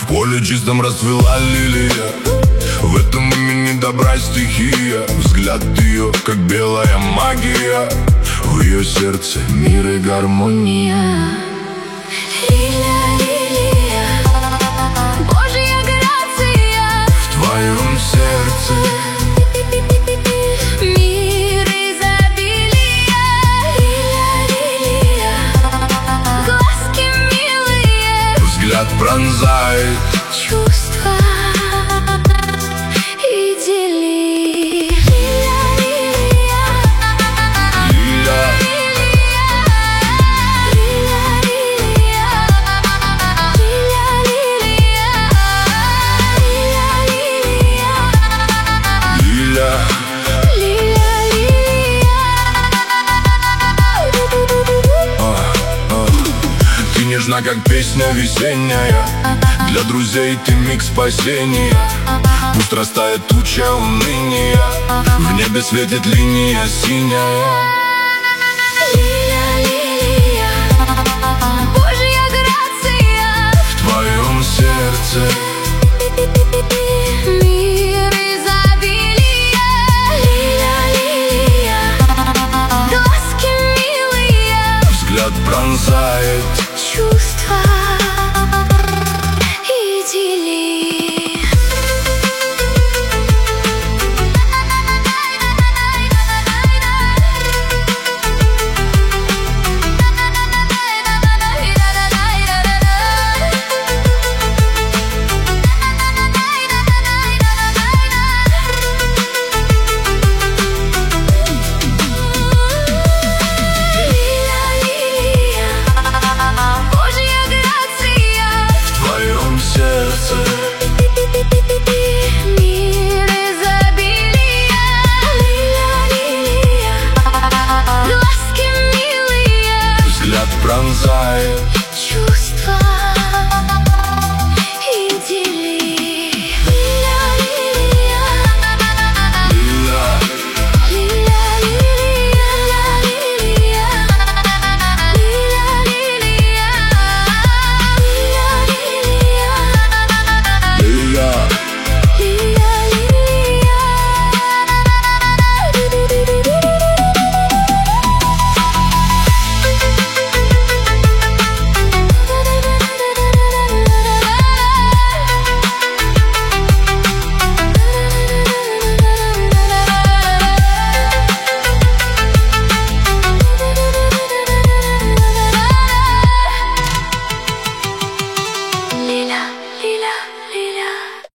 В поле чистом расцвела лилия, в этом имени добра стихия. Взгляд ее, как белая магия, в ее сердце мир и гармония. Лилия, лилия, Божья грация В твоем сердце мир изобилия. Лилия, лилия, глазки милые, взгляд пронзает чувства идиллии. Лилия, лилия, лиля. Ты нежна, как песня весенняя, для друзей ты миг спасения. Пусть растает туча уныния, в небе светит линия синяя. Лилия, лилия, Божья грация В твоем сердце